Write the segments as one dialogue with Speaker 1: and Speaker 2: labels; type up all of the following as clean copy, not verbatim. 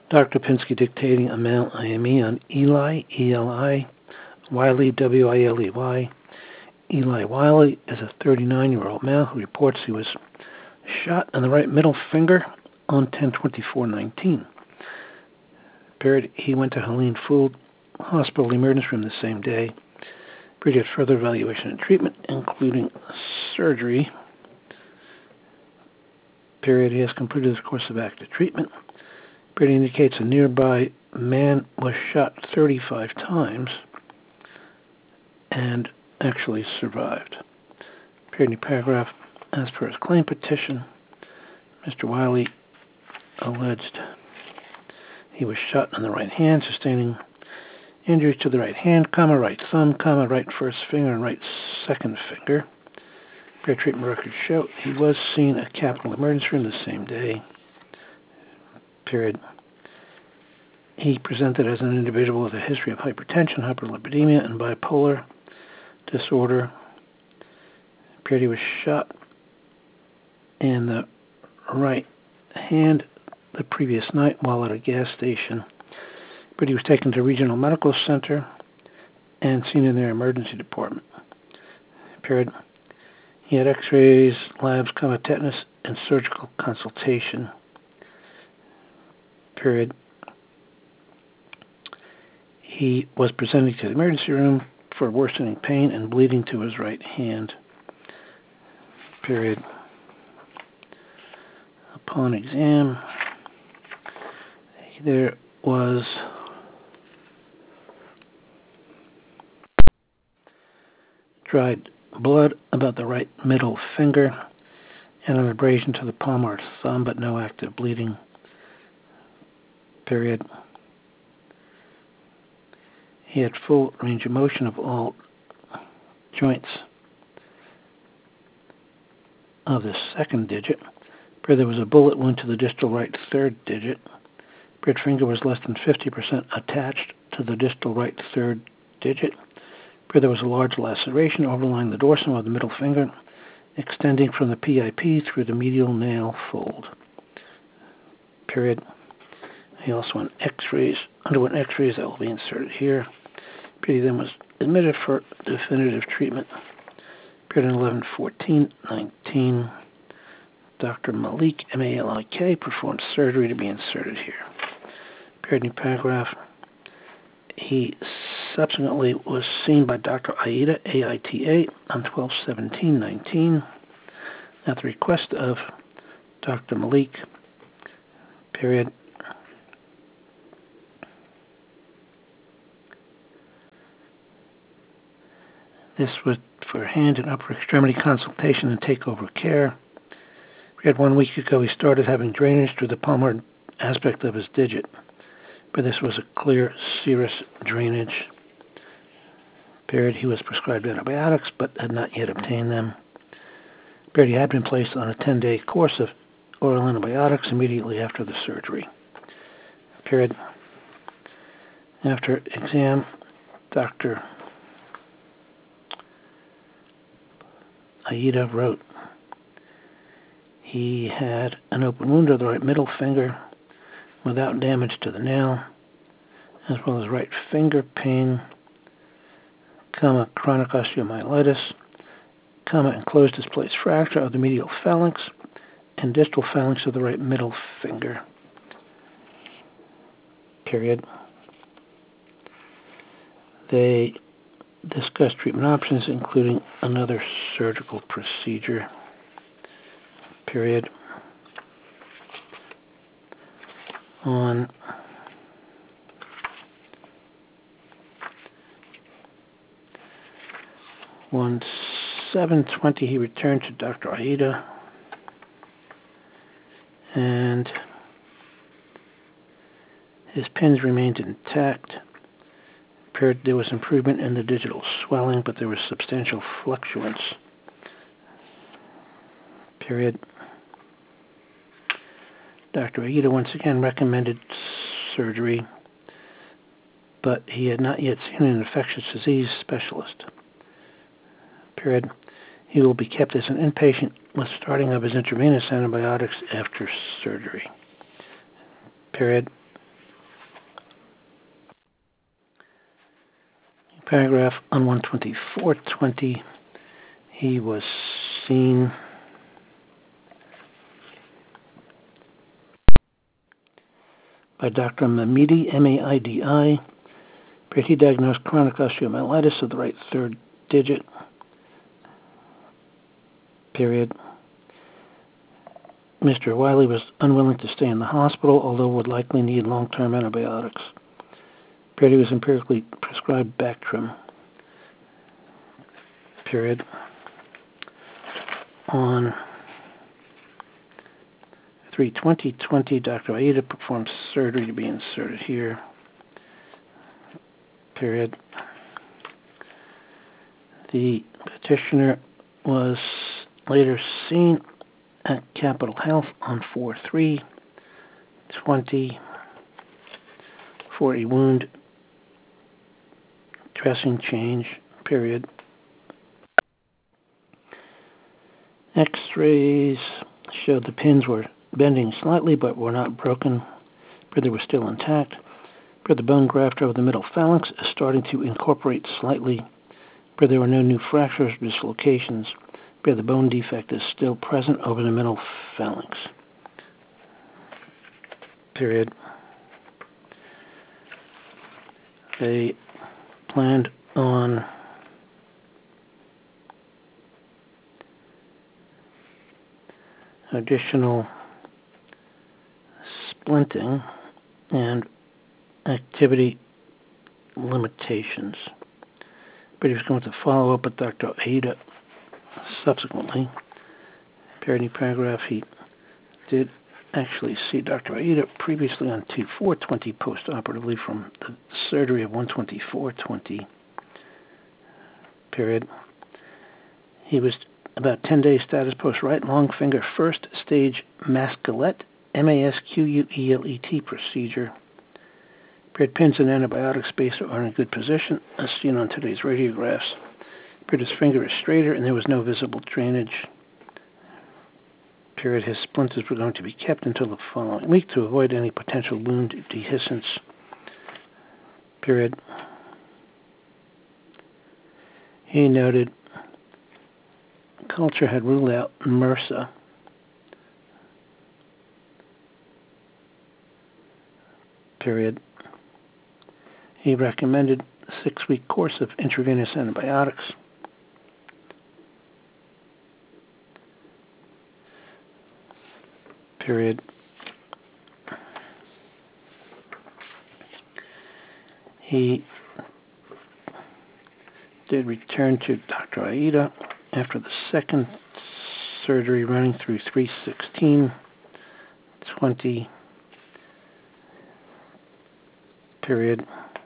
Speaker 1: Dr. Pinsky dictating amount IME on Eli, E-L-I, Wiley, W-I-L-E-Y. Eli Wiley is a 39-year-old male who reports he was shot in the right middle finger on 10/24/19. Period. He went to Helene Fould Hospital emergency room the same day. Period. Further evaluation and treatment, including surgery. Period. He has completed his course of active treatment. Period. Indicates a nearby man was shot 35 times and actually survived. Period. Paragraph. As per his claim petition, Mr. Wiley alleged he was shot in the right hand, sustaining injuries to the right hand, right thumb, right first finger, and right second finger. Period. Treatment records show he was seen at Capitol Emergency Room the same day. Period. He presented as an individual with a history of hypertension, hyperlipidemia, and bipolar disorder. Period. He was shot in the right hand the previous night while at a gas station. But he was taken to Regional Medical Center and seen in their emergency department. Period. He had x-rays, labs, tetanus, and surgical consultation. Period. He was presented to the emergency room for worsening pain and bleeding to his right hand. Period. Upon exam, there was dried blood about the right middle finger and an abrasion to the palmar thumb, but no active bleeding. Period. He had full range of motion of all joints of the second digit. There was a bullet wound to the distal right third digit. Finger was less than 50% attached to the distal right third digit. There was a large laceration overlying the dorsum of the middle finger, extending from the PIP through the medial nail fold. Period. He also underwent x-rays that will be inserted here. Period. He then was admitted for definitive treatment. Period. On 11/14/19. Dr. Malik, M-A-L-I-K, performed surgery to be inserted here. Period. New paragraph. He subsequently was seen by Dr. Aida, A-I-T-A, on 12/17/19 at the request of Dr. Malik. Period. This was for hand and upper extremity consultation and takeover care. Period. 1 week ago, he started having drainage through the palmar aspect of his digit, but this was a clear serous drainage. Period. He was prescribed antibiotics, but had not yet obtained them. Period. He had been placed on a 10-day course of oral antibiotics immediately after the surgery. Period. After exam, Dr. Aida wrote, he had an open wound of the right middle finger without damage to the nail, as well as right finger pain, chronic osteomyelitis, enclosed displaced fracture of the medial phalanx and distal phalanx of the right middle finger. Period. They discussed treatment options, including another surgical procedure. Period. On on 7/20, he returned to Dr. Aida, and his pins remained intact. Period. There was improvement in the digital swelling, but there was substantial fluctuance. Period. Dr. Aida once again recommended surgery, but he had not yet seen an infectious disease specialist. Period. He will be kept as an inpatient with starting of his intravenous antibiotics after surgery. Period. Paragraph on 12420, he was seen by Dr. Mamidi, M-A-I-D-I. He diagnosed chronic osteomyelitis of the right third digit. Period. Mr. Wiley was unwilling to stay in the hospital, although would likely need long-term antibiotics. Period. He was empirically prescribed Bactrim. Period. On 3/20/20, Dr. Aida performed surgery to be inserted here. Period. The petitioner was later seen at Capital Health on 4/3/20 for a wound dressing change. Period. X-rays showed the pins were bending slightly but were not broken, but they were still intact. But the bone graft over the middle phalanx is starting to incorporate slightly, but there were no new fractures or dislocations, but the bone defect is still present over the middle phalanx. Period. They planned on additional splinting and activity limitations. But he was going to follow up with Dr. Aida subsequently. Paragraph, he did actually see Dr. Aida previously on 2/4/20 post-operatively from the surgery of 1/24/20. Period. He was about 10 days status post right long finger first stage Masquelet, MASQUELET procedure. Period. Pins and antibiotic spacer are in a good position, as seen on today's radiographs. Period. His finger is straighter and there was no visible drainage. Period. His splinters were going to be kept until the following week to avoid any potential wound dehiscence. Period. He noted culture had ruled out MRSA. Period. He recommended a 6-week course of intravenous antibiotics. Period. He did return to Dr. Aida after the second surgery running through 3/16/20. Period.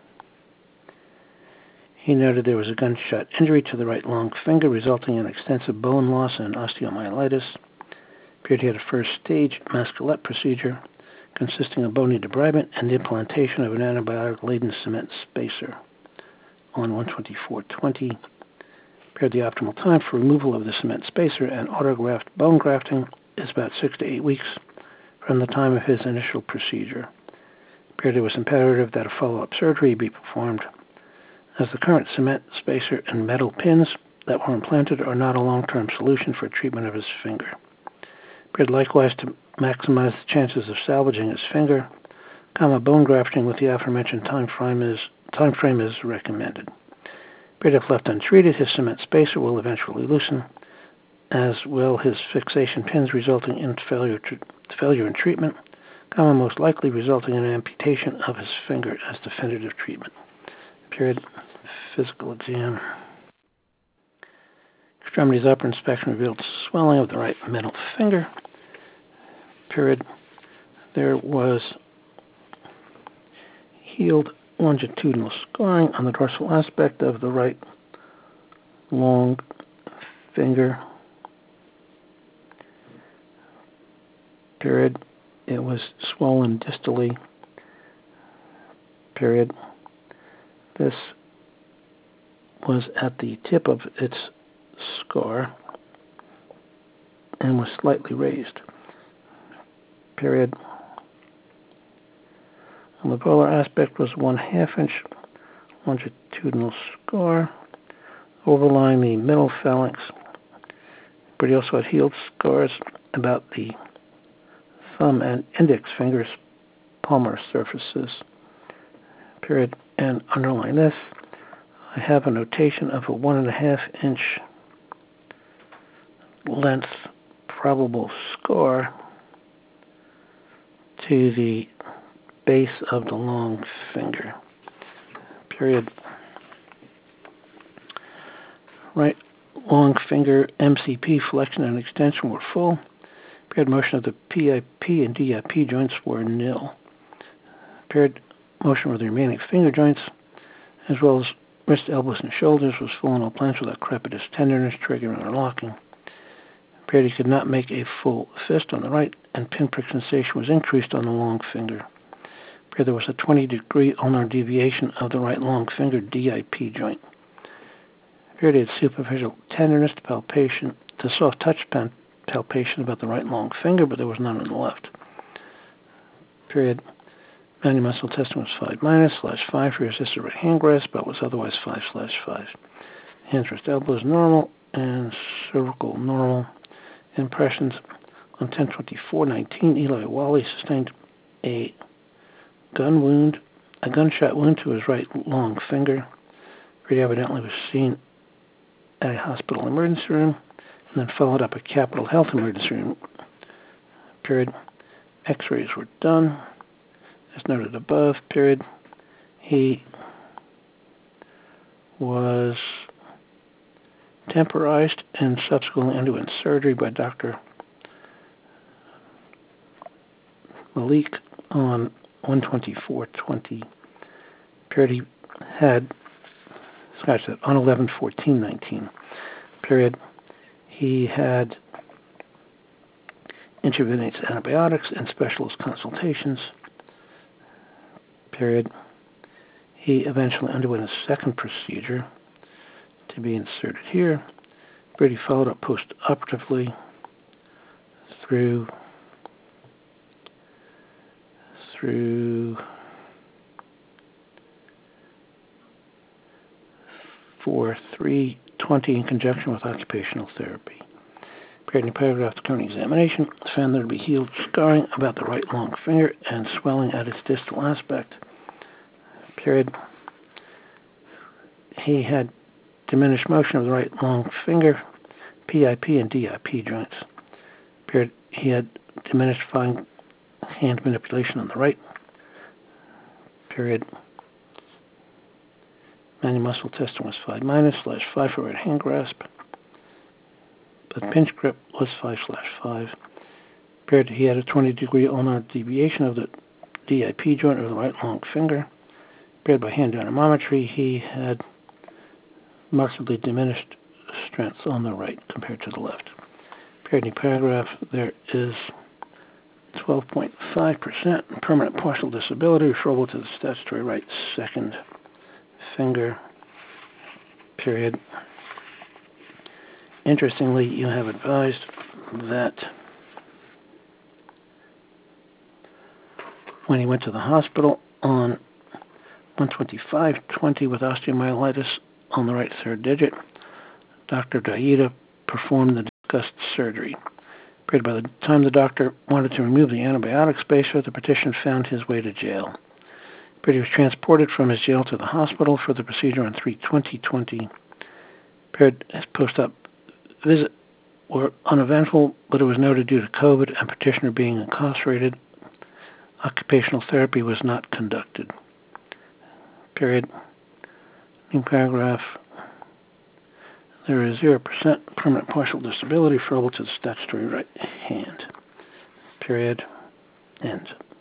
Speaker 1: He noted there was a gunshot injury to the right long finger resulting in extensive bone loss and osteomyelitis. Period. He had a first-stage Masquelet procedure consisting of bony debridement and the implantation of an antibiotic-laden cement spacer on 1/24/20. Period. The optimal time for removal of the cement spacer and autograft bone grafting is about 6 to 8 weeks from the time of his initial procedure. Period. It was imperative that a follow-up surgery be performed, as the current cement spacer and metal pins that were implanted are not a long-term solution for treatment of his finger. Period. Likewise, to maximize the chances of salvaging his finger, bone grafting with the aforementioned time frame is recommended. Period. If left untreated, his cement spacer will eventually loosen, as will his fixation pins, resulting in failure in treatment, most likely resulting in an amputation of his finger as definitive treatment. Period. Physical exam. Extremities upper inspection revealed swelling of the right middle finger. Period. There was healed longitudinal scarring on the dorsal aspect of the right long finger. Period. It was swollen distally. Period. This was at the tip of its scar and was slightly raised. Period. The polar aspect was 1/2 inch longitudinal scar overlying the middle phalanx, but he also had healed scars about the thumb and index fingers, palmar surfaces, period. And underlying this, I have a notation of a 1.5-inch length probable scar to the base of the long finger, period. Right long finger MCP flexion and extension were full. Period. Motion of the PIP and DIP joints were nil. Period. Motion of the remaining finger joints, as well as wrist, elbows, and shoulders, was full in all plants without crepitus tenderness, triggering, or locking. Period. He could not make a full fist on the right, and pinprick sensation was increased on the long finger. Period. There was a 20-degree ulnar deviation of the right long finger DIP joint. Period. He had superficial tenderness to palpation, to soft touch palpation about the right long finger, but there was none on the left. Period. Manual muscle testing was 5-/5 for assisted right hand grasp, but was otherwise 5/5. Hands, wrist, elbows normal, and cervical normal. Impressions on 10/24/19, Eli Wally sustained a gunshot wound to his right long finger. He evidently was seen at a hospital emergency room, and then followed up a Capitol Health emergency room. Period. X-rays were done, as noted above. Period. He was temporized and subsequently underwent surgery by Dr. Malik on 1/24/20. Period. He had, on 11/14/19. Period. He had intravenous antibiotics and specialist consultations. Period. He eventually underwent a second procedure to be inserted here. Period. He followed up post-operatively through 4/3/20 in conjunction with occupational therapy. Period. In paragraph, the current examination found there to be healed scarring about the right long finger and swelling at its distal aspect. Period. He had diminished motion of the right long finger, PIP and DIP joints. Period. He had diminished fine hand manipulation on the right. Period. Manual muscle testing was 5-/5 for right hand grasp, but pinch grip was 5/5. Period. He had a 20-degree ulnar deviation of the DIP joint of the right long finger. Period. By hand dynamometry, he had markedly diminished strength on the right compared to the left. Period. In paragraph, there is 12.5% permanent partial disability referable to the statutory right second finger. Period. Interestingly, you have advised that when he went to the hospital on 1/25/20 with osteomyelitis on the right third digit, Dr. Daida performed the discussed surgery. By the time the doctor wanted to remove the antibiotic spacer, the petition found his way to jail. He was transported from his jail to the hospital for the procedure on 3/20/20. His post-op visit were uneventful, but it was noted due to COVID and petitioner being incarcerated, occupational therapy was not conducted. Period. In paragraph, there is 0% permanent partial disability referable to the statutory right hand. Period. End.